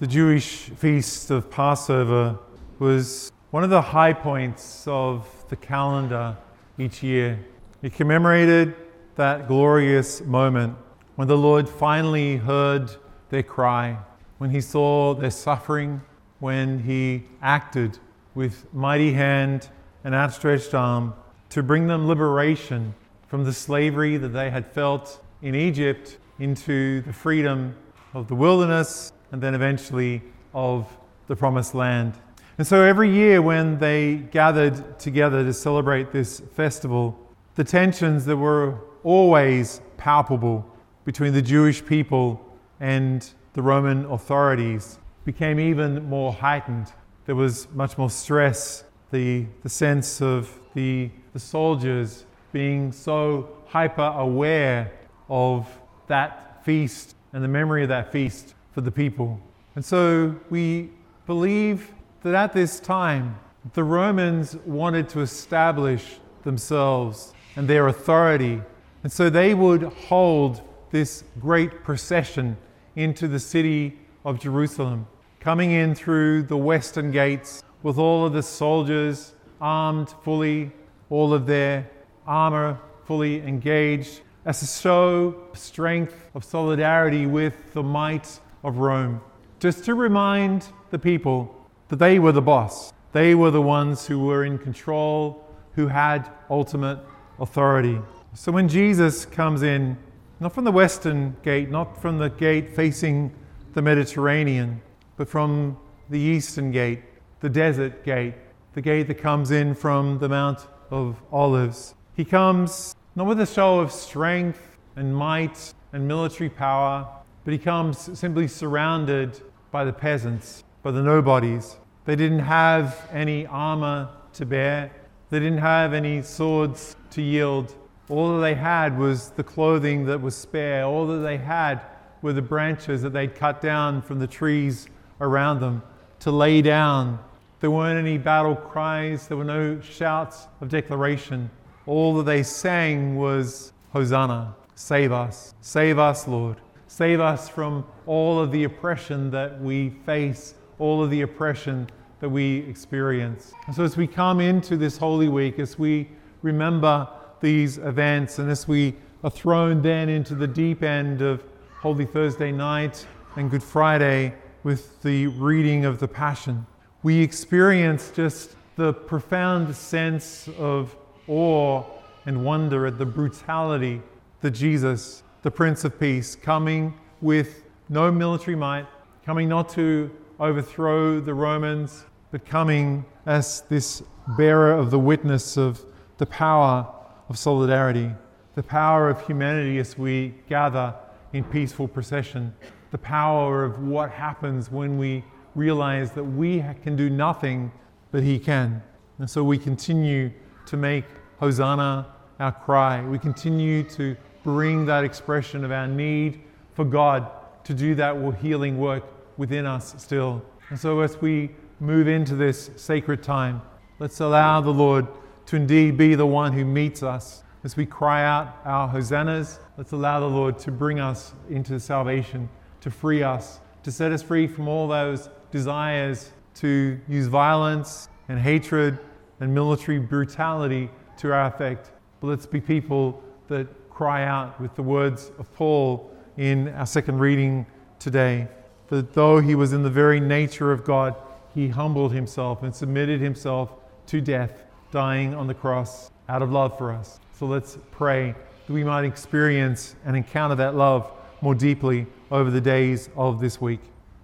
The Jewish feast of Passover was one of the high points of the calendar each year. It commemorated that glorious moment when the Lord finally heard their cry, when he saw their suffering, when he acted with mighty hand and outstretched arm to bring them liberation from the slavery that they had felt in Egypt into the freedom of the wilderness and then eventually of the promised land. And so every year when they gathered together to celebrate this festival, the tensions that were always palpable between the Jewish people and the Roman authorities became even more heightened. There was much more stress, the sense of the soldiers being so hyper aware of that feast and the memory of that feast for the people. And so we believe that at this time, the Romans wanted to establish themselves and their authority. And so they would hold this great procession into the city of Jerusalem, coming in through the western gates with all of the soldiers armed fully, all of their armor fully engaged, as a show of strength, of solidarity with the might of Rome. Just to remind the people that they were the boss. They were the ones who were in control, who had ultimate authority. So when Jesus comes in, not from the western gate, not from the gate facing the Mediterranean, but from the eastern gate, the desert gate, the gate that comes in from the Mount of Olives, he comes not with a show of strength and might and military power, but he comes simply surrounded by the peasants, by the nobodies. They didn't have any armor to bear. They didn't have any swords to yield. All that they had was the clothing that was spare. All that they had were the branches that they'd cut down from the trees around them to lay down. There weren't any battle cries. There were no shouts of declaration. All that they sang was, Hosanna, save us, Lord. Save us from all of the oppression that we face, all of the oppression that we experience. And so as we come into this Holy Week, as we remember these events, and as we are thrown then into the deep end of Holy Thursday night and Good Friday with the reading of the Passion, we experience just the profound sense of awe and wonder at the brutality that Jesus, the Prince of Peace, coming with no military might, coming not to overthrow the Romans, but coming as this bearer of the witness of the power of solidarity, the power of humanity as we gather in peaceful procession, the power of what happens when we realize that we can do nothing, but He can. And so we continue to make Hosanna our cry. We continue to bring that expression of our need for God to do that healing work within us still. And so as we move into this sacred time, let's allow the Lord to indeed be the one who meets us. As we cry out our hosannas, let's allow the Lord to bring us into salvation, to free us, to set us free from all those desires to use violence and hatred and military brutality to our effect. But let's be people that cry out with the words of Paul in our second reading today, that though he was in the very nature of God, he humbled himself and submitted himself to death, dying on the cross out of love for us. So let's pray that we might experience and encounter that love more deeply over the days of this week.